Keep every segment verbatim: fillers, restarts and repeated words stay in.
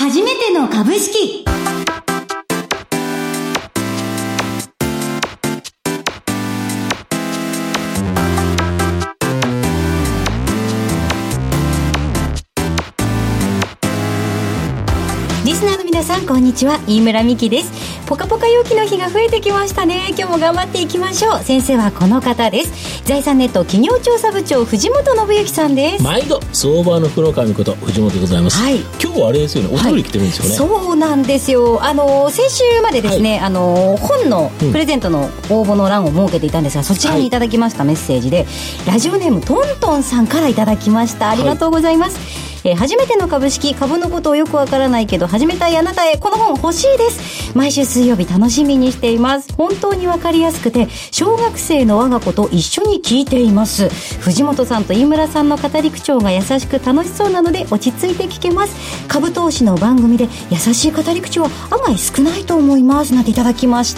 初めての株式。リスナーの皆さん、こんにちは。飯村美希です。ポカポカ陽気の日が増えてきましたね。今日も頑張っていきましょう。先生はこの方です。財産ネット企業調査部長、藤本信之さんです。 毎度相場の黒神こと藤本でございます、はい、今日はあれですよね、お便り来てるんですよね、はい、 そうなんですよ。あの先週までですね、はい、あの本のプレゼントの応募の欄を設けていたんですが、そちらにいただきましたメッセージで、はい、ラジオネームトントンさんからいただきました。ありがとうございます、はい。えー、初めての株式、株のことをよくわからないけど始めたいあなたへ、この本欲しいです。毎週水曜日楽しみにしています。本当にわかりやすくて小学生の我が子と一緒に聞いています。藤本さんと飯村さんの語り口調が優しく楽しそうなので落ち着いて聞けます。株投資の番組で優しい語り口は案外少ないと思いますなんていただきました。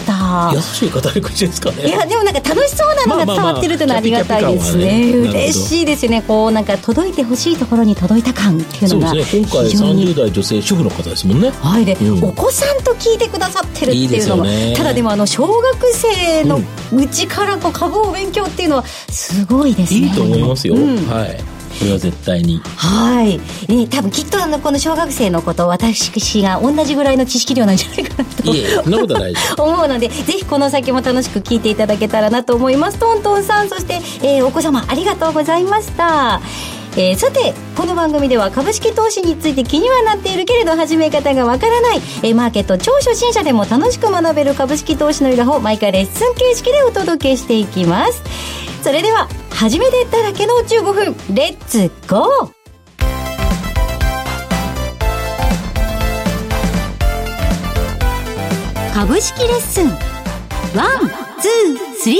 優しい語り口ですかね。 いやでもなんか楽しそうなのが伝わってるというのはありがたいですね。まあまあまあ、キャピキャピ感はね、嬉しいですよね。こうなんか届いてほしいところに届いた感っていうのが、 そうですね、今回さんじゅう代女性主婦の方ですもんね。 はい、で、うん、お子さんと聞いてくださってるっていうのがいいですよね。ただでもあの小学生のうちからこう株を勉強っていうのはすごいですね。 いいと思いますよ、うん、はい、これは絶対に。 はい、ね、多分きっとあのこの小学生の子と私が同じぐらいの知識量なんじゃないかなと、 いえ、そんなことないです思うので、ぜひこの先も楽しく聞いていただけたらなと思います。トントンさん、そして、えー、お子様ありがとうございました。えー、さてこの番組では株式投資について気にはなっているけれど始め方がわからない、えー、マーケット超初心者でも楽しく学べる株式投資の裏を毎回レッスン形式でお届けしていきます。それでは初めてだらけのじゅうごふん、レッツゴー。株式レッスンワン、ツー、スリー。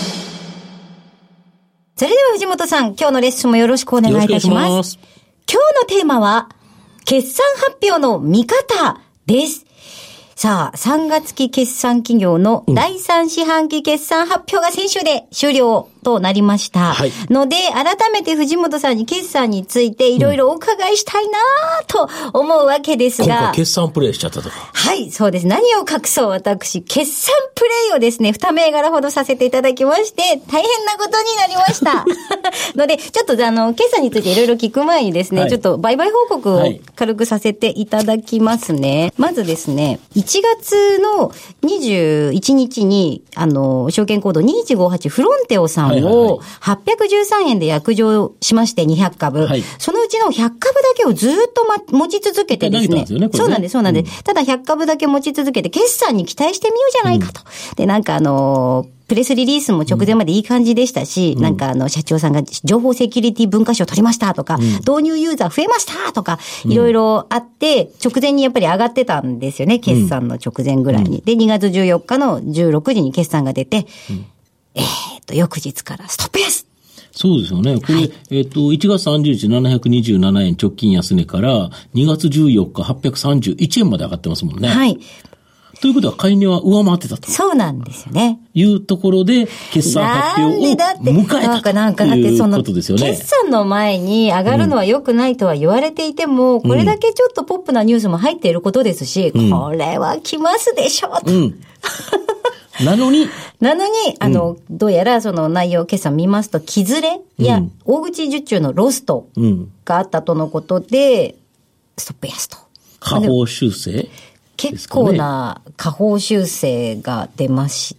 それでは藤本さん、今日のレッスンもよろしくお願いいたします。よろしくお願いします。今日のテーマは決算発表の見方です。さあ、さんがつ期決算企業のだいさん四半期決算発表が先週で終了となりました、はい、ので改めて藤本さんに決算についていろいろお伺いしたいなと思うわけですが、 今回決算プレイしちゃったとか。 はい、そうです。何を隠そう、私決算プレイをですねに銘柄ほどさせていただきまして大変なことになりましたのでちょっとあの決算についていろいろ聞く前にですね、はい、ちょっと売買報告を軽くさせていただきますね、はい、まずですねいちがつのにじゅういちにちにあの証券コードにいちごはちフロンテオさんをはっぴゃくじゅうさんえんで約定しましてにひゃくかぶ、はい、そのうちのひゃくかぶだけをずっと、ま、持ち続けてですね、すねそうなんですそうなんです、うん、ただひゃくかぶだけ持ち続けて決算に期待してみようじゃないかと、うん、でなんかあのープレスリリースも直前までいい感じでしたし、うん、なんかあの社長さんが情報セキュリティ文化賞を取りましたとか、うん、導入ユーザー増えましたとか、いろいろあって、直前にやっぱり上がってたんですよね、決算の直前ぐらいに。うん、で、にがつじゅうよっかのじゅうろくじに決算が出て、うん、えーっと、翌日からストップ安。 そうですよね。これ、はい、えっと、いちがつさんじゅうにちななひゃくにじゅうななえん直近安値からにがつじゅうよっかはっぴゃくさんじゅういちえんまで上がってますもんね。 はい。 ということは買い値は上回ってたと。 そうなんですよね。 いうところで決算発表を迎えたということですよね。 決算の前に上がるのは良くないとは言われていても、うん、これだけちょっとポップなニュースも入っていることですし、うん、これは来ますでしょうと。うんなのになのに、あの、うん、どうやらその内容決算見ますと、木ずれや大口受注のロストがあったとのことで、ストップ安と。 下方修正結構な下方修正が出まして。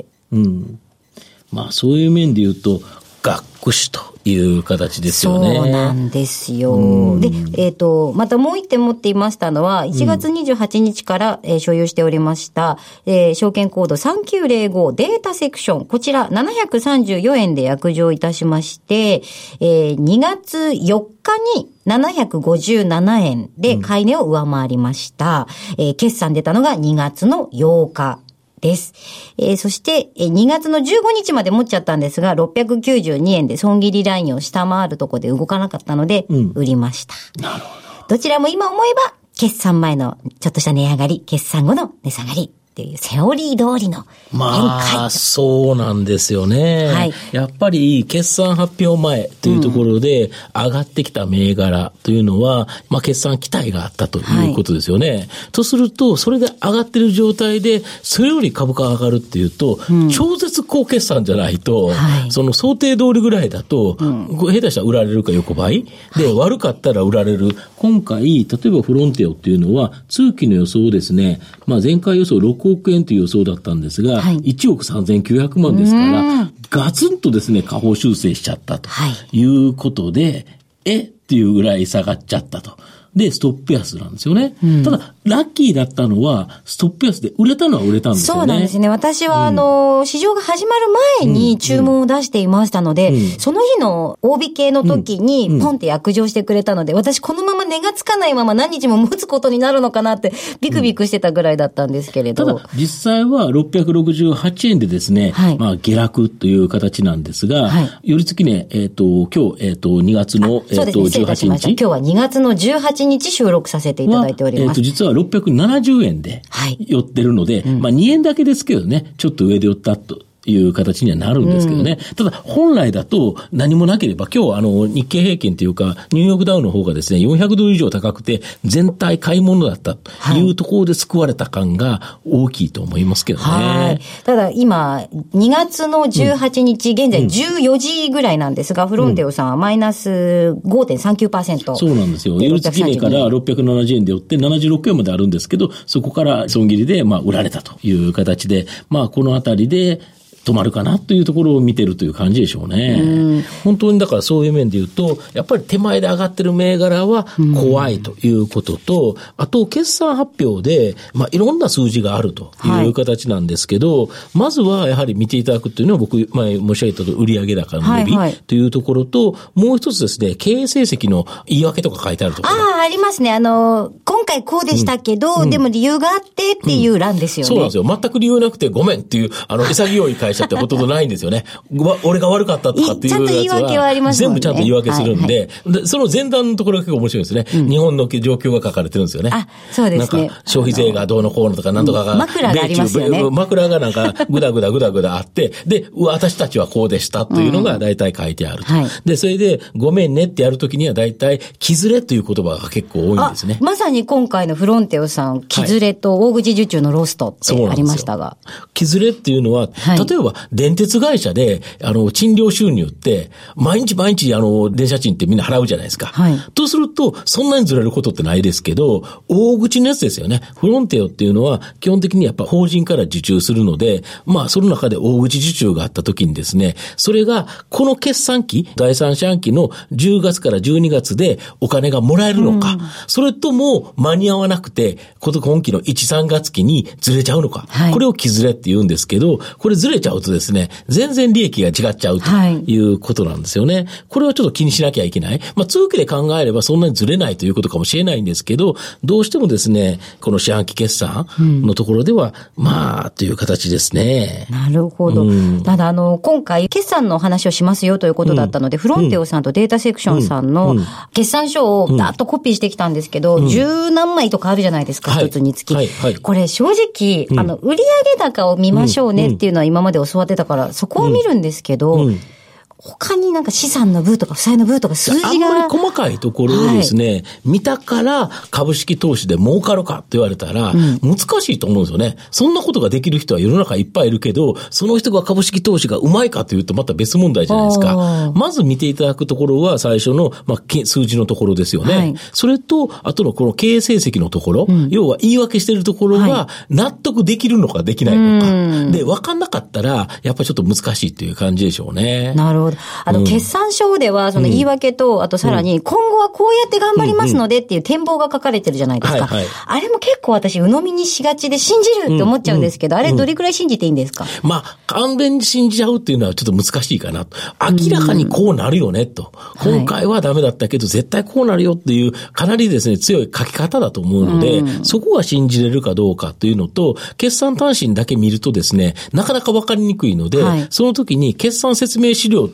うん。まあそういう面で言うと、がっくしという形ですよね。 そうなんですよ。で、えっと、またもう一点持っていましたのは、いちがつにじゅうはちにちから、えー、所有しておりました、えー、証券コードさんきゅうぜろごデータセクション。こちらななひゃくさんじゅうよえんで約定いたしまして、えー、にがつよっかにななひゃくごじゅうななえんで買い値を上回りました。うん、えー、決算出たのがにがつのようか。です。えー、そして、えー、にがつのじゅうごにちまで持っちゃったんですが、ろっぴゃくきゅうじゅうにえんで損切りラインを下回るところで動かなかったので、うん、売りました。 なるほど。 どちらも今思えば、決算前のちょっとした値上がり、決算後の値下がりっていうセオリー通りの展開。 まあ、そうなんですよね。 はい。 やっぱり決算発表前というところで上がってきた銘柄というのは、うん、まあ決算期待があったということですよね。はい、とすると、それで上がってる状態で、それより株価が上がるっていうと、うん、超絶高決算じゃないと、はい、その想定通りぐらいだと、うん、下手したら売られるか横ばいで、はい、悪かったら売られる。今回、例えばフロンテオっていうのは、通期の予想ですね、まあ前回予想ろくおくえんという予想だったんですが、はい、いちおくさんぜんきゅうひゃくまんですから、ガツンとですね、下方修正しちゃったということで、はい、えっていうぐらい下がっちゃったと。で、ストップ安なんですよね。うん、ただ、ラッキーだったのは、ストップ安で売れたのは売れたんですよね。 そうなんですね。私は、あの、うん、市場が始まる前に注文を出していましたので、うんうん、その日の大引けの時に、ポンって約定してくれたので、私このまま値がつかないまま何日も持つことになるのかなって、ビクビクしてたぐらいだったんですけれど。 うん、ただ、実際はろっぴゃくろくじゅうはちえんでですね、はい、まあ、下落という形なんですが、はい、よりつきね、えっ、ー、と、今日、えっ、ー、と、にがつの、えっ、ー、と、じゅうはちにち。 今日はにがつのじゅうはちにち収録させていただいております。えっ、ー、と、 実はろっぴゃくななじゅうえんで寄ってるので、はいうん、まあにえんだけですけどね、ちょっと上で寄ったという形にはなるんですけどね。うん、ただ、本来だと何もなければ、今日あの、日経平均というか、ニューヨークダウの方がですね、よんひゃくドル以上高くて、全体買い物だったというところで救われた感が大きいと思いますけどね。はい。 ただ、今、にがつのじゅうはちにち、うん、現在じゅうよじぐらいなんですが、うん、フロンテオさんはマイナス ごてんさんきゅうパーセント。 そうなんですよ。寄り付き値からろっぴゃくななじゅうえんで寄ってななじゅうろくえんまであるんですけど、そこから損切りで、まあ、売られたという形で、まあ、このあたりで、止まるかなというところを見てるという感じでしょうね。うん本当にだからそういう面で言うと、やっぱり手前で上がってる銘柄は怖いということと、うん、あと決算発表で、まあいろんな数字があるという形なんですけど、はい、まずはやはり見ていただくというのは僕前申し上げたと売上高の伸びというところと、はいはい、もう一つですね、経営成績の言い訳とか書いてあるところ。 ああ、ありますね。あの、今回こうでしたけど、うん、でも理由があってっていう欄ですよね。 うん、そうなんですよ。全く理由なくてごめんっていう、あの、潔い会社ってほとんどないんですよね。俺が悪かったとかっていうやつは。ちゃんと言い訳はありますもんね。全部ちゃんと言い訳するんで、はいはい、でその前段のところが結構面白いですね、うん。日本の状況が書かれてるんですよね。 あ、そうですね。 なんか消費税がどうのこうのとかなんとかが。 枕がありますよね。 枕がなんかぐだぐだぐだぐだあって、で、私たちはこうでしたというのが大体書いてあると。うんはい、で、それでごめんねってやるときには大体、きずれという言葉が結構多いんですね。 まさに今回のフロンテオさん、きずれと大口受注のロストってありましたが。 きずれっていうのは、はい、例えば電鉄会社で、あの、賃料収入って、毎日毎日、あの、電車賃ってみんな払うじゃないですか。はい。とすると、そんなにずれることってないですけど、大口のやつですよね。フロンテオっていうのは、基本的にやっぱ法人から受注するので、まあ、その中で大口受注があった時にですね、それが、この決算期、第三四半期のじゅうがつからじゅうにがつでお金がもらえるのか、うん、それとも間に合わなくて、今期のいち、さんがつ期にずれちゃうのか、はい、これをきずれって言うんですけど、これずれちゃうとですね、全然利益が違っちゃうということなんですよね。はい、これはちょっと気にしなきゃいけない。まあ、通期で考えればそんなにずれないということかもしれないんですけど、どうしてもですね、この四半期決算のところでは、うん、まあ、という形ですね。 なるほど。うん、ただ、あの、今回、決算の話をしますよということだったので、うん、フロンテオさんとデータセクションさんの決算書をダーッとコピーしてきたんですけど、うん、十何枚とかあるじゃないですか、一つにつき。はいはいはい、これ、正直、うん、あの、売上高を見ましょうねっていうのは今まで教わってたから、そこを見るんですけど、うんうん他になんか資産の部とか負債の部とか数字が。 あんまり細かいところをですね、はい、見たから株式投資で儲かるかって言われたら、難しいと思うんですよね。そんなことができる人は世の中いっぱいいるけど、その人が株式投資がうまいかというとまた別問題じゃないですか。まず見ていただくところは最初の、まあ、数字のところですよね。はい、それと、あとのこの経営成績のところ、うん、要は言い訳しているところが納得できるのかできないのか。はい、で、分かんなかったら、やっぱりちょっと難しいっていう感じでしょうね。 なるほど。あの、うん、決算書では、その言い訳と、うん、あとさらに、今後はこうやって頑張りますのでっていう展望が書かれてるじゃないですか。はいはい、あれも結構私、鵜呑みにしがちで信じるって思っちゃうんですけど、うんうん、あれどれくらい信じていいんですか？ まあ、完全に信じちゃうっていうのはちょっと難しいかな。明らかにこうなるよね、と。うん、今回はダメだったけど、絶対こうなるよっていう、かなりですね、強い書き方だと思うので、うん、そこが信じれるかどうかっていうのと、決算単身だけ見るとですね、なかなかわかりにくいので、はい、その時に決算説明資料とい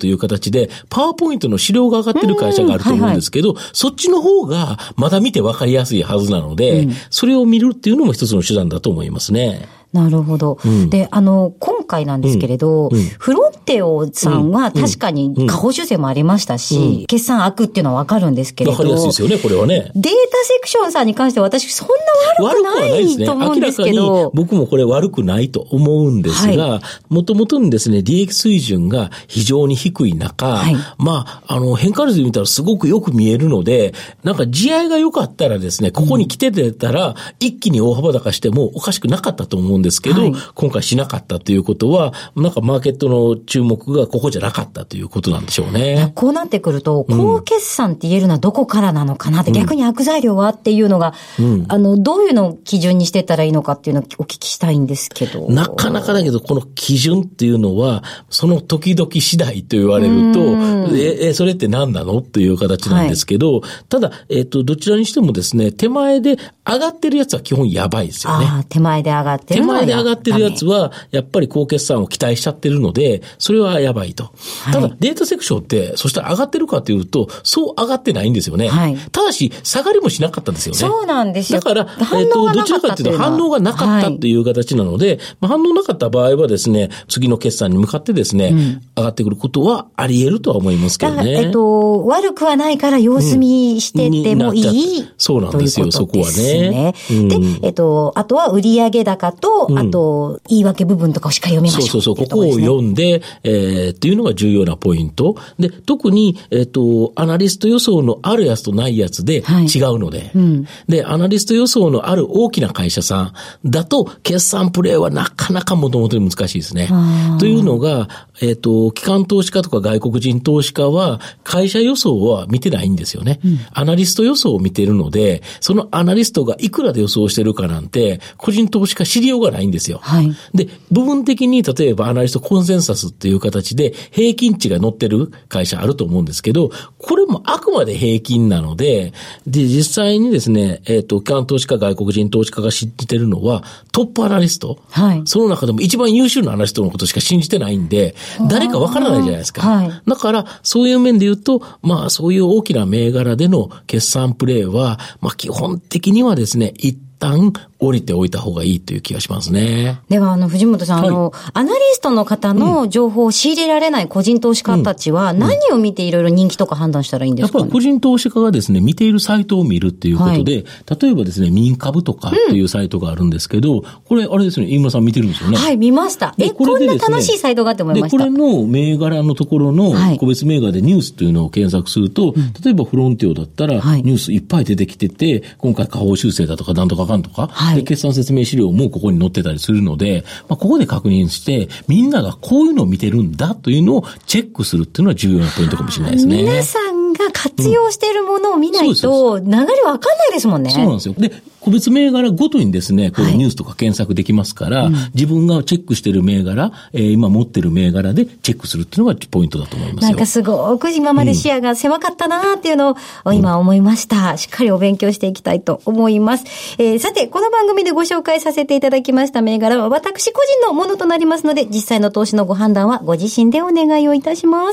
いう形で、パワーポイントの資料が上がってる会社があると思うんですけど、はいはい、そっちの方がまだ見て分かりやすいはずなので、うん、それを見るっていうのも一つの手段だと思いますね。 なるほど。うん、で、あの、今回なんですけれど、うんうん、フロンテオさんは確かに下方修正もありましたし、うんうん、決算悪っていうのはわかるんですけれど。 わかりやすいですよね、これはね。 データセクションさんに関しては私そんな悪くないと思うんですけど。 明らかに僕もこれ悪くないと思うんですが、もともとにですね、利益水準が非常に低い中、はい、まあ、あの、変化率で見たらすごくよく見えるので、なんか地合いが良かったらですね、ここに来ててたら、うん、一気に大幅高してもおかしくなかったと思うんですけど、はい、今回しなかったということは、なんかマーケットの注目がここじゃなかったということなんでしょうね。 こうなってくると、高決算って言えるのはどこからなのかなって、うん、逆に悪材料はっていうのが、うん、あの、どういうのを基準にしてったらいいのかっていうのをお聞きしたいんですけど。 なかなかだけど、この基準っていうのは、その時々次第と言われると、え、え、それって何なのっていう形なんですけど、はい、ただ、えっと、どちらにしてもですね、手前で上がってるやつは基本やばいですよね。 ああ、手前で上がってるのは手前で上がってるやつは、やっぱり高決算を期待しちゃってるので、それはやばいと。はい、ただ、データセクションって、そしたら上がってるかというと、そう上がってないんですよね。はい、ただし、下がりもしなかったんですよね。 そうなんですよ。 だから、えっと、どちらかというと反応がなかったっていう形なので、はい、まあ、反応なかった場合はですね、次の決算に向かってですね、うん、上がってくることはあり得るとは思いますけどね。 えっと、悪くはないから様子見しててもいい、うん、 そうなんですよ、そこはね。 うん、で、えっと、あとは売上高と、うん、あと、言い訳部分とかをしっかり読みましょう。 そうそうそう、ここを読んで、えー、っていうのが重要なポイント。で、特に、えっと、アナリスト予想のあるやつとないやつで違うので、はい、うん、で、アナリスト予想のある大きな会社さんだと、決算プレイはなかなかもともとに難しいですね。というのが、えっと、機関投資家とか外国人投資家は、会社予想は見てないんですよね。うん、アナリスト予想を見てるので、そのアナリストがいくらで予想してるかなんて、個人投資家知りようがないんですよ。はい、で、部分的に例えばアナリストコンセンサスっていう形で平均値が載ってる会社あると思うんですけど、これもあくまで平均なので、で、実際にですね、えっと、機関投資家、外国人投資家が知ってるのはトップアナリスト。はい、その中でも一番優秀なアナリストのことしか信じてないんで、誰かわからないじゃないですか。はい、だから、そういう面で言うと、まあ、そういう大きな銘柄での決算プレイは、まあ、基本的にはですね、一旦降りておいた方がいいという気がしますね。 では、あの、藤本さん、はい、あの、アナリストの方の情報を仕入れられない個人投資家たちは、何を見ていろいろ人気とか判断したらいいんですかね？ やっぱり個人投資家がですね、見ているサイトを見るっていうことで、はい、例えばですね、民株とかっていうサイトがあるんですけど、うん、これ、あれですね、飯村さん見てるんですよね。 はい、見ました。え、こんな楽しいサイトがあって思いました。 で、これの銘柄のところの個別銘柄でニュースというのを検索すると、はい、例えばフロンティオだったら、ニュースいっぱい出てきてて、今回下方修正だとかなんとかかんとか、はい、で、決算説明資料もここに載ってたりするので、まあ、ここで確認して、みんながこういうのを見てるんだというのをチェックするっていうのは重要なポイントかもしれないですね。 皆さんが活用しているものを見ないと、流れわかんないですもんね。 そうなんですよ。で、個別銘柄ごとにですね、このニュースとか検索できますから、はい、うん、自分がチェックしている銘柄、えー、今持っている銘柄でチェックするっていうのがポイントだと思いますよ。 なんかすごく今まで視野が狭かったなっていうのを今思いました。うん、しっかりお勉強していきたいと思います。えー、さて、この番組でご紹介させていただきました銘柄は私個人のものとなりますので、実際の投資のご判断はご自身でお願いをいたします。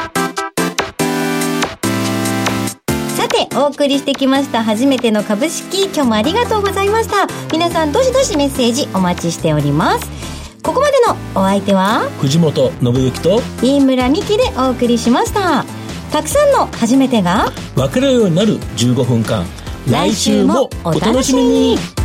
さて、お送りしてきました初めての株式、今日もありがとうございました。皆さんどしどしメッセージお待ちしております。ここまでのお相手は藤本信之と飯村美希でお送りしました。たくさんの初めてが分かるようになるじゅうごふんかん、来週もお楽しみに。